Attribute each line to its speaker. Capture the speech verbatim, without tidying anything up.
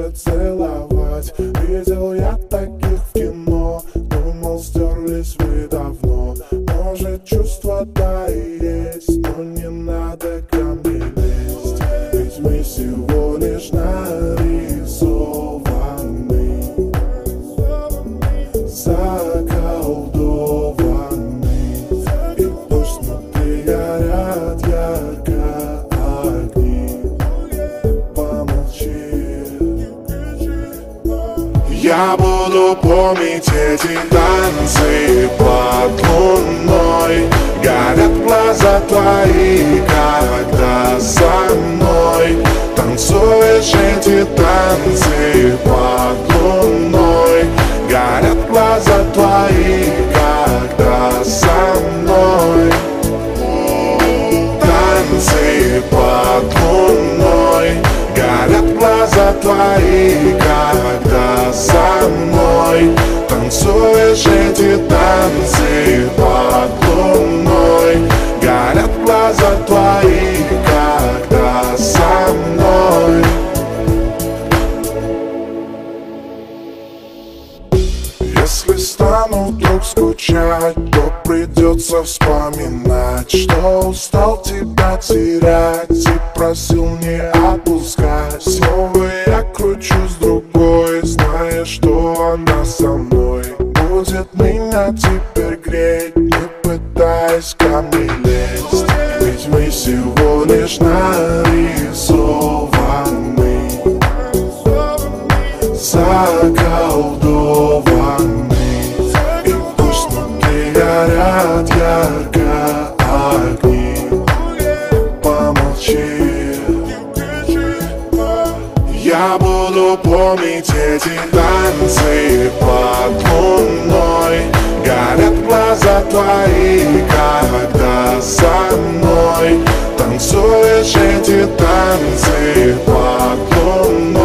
Speaker 1: уже целовать. Видел я таких в кино, думал, стерлись вы давно. Может, чувства-то и есть, но не надо ко мне лезть. Ведь мы всего лишь нарисованы, заколдованы. И пусть внутри горят ярко огни, помолчи. Я буду помнить эти танцы под луной. Горят глаза твои, когда со мной танцуешь эти танцы под луной. Горят глаза твои, когда со мной танцы под луной. Горят глаза твои, когда со мной танцуешь эти танцы под луной. Горят глаза твои, когда со мной. Если стану вдруг скучать, то придется вспоминать, что устал тебя терять и просил не отпускать. Снова я кручусь другой, зная, что она со мной будет меня теперь греть, не пытаясь ко мне лезть. Ведь мы всего лишь нарисованы, заколдованы. И пусть внутри горят ярко огни, помолчи. Я буду помнить эти танцы под луной. Горят глаза твои, когда со мной танцуешь эти танцы под луной.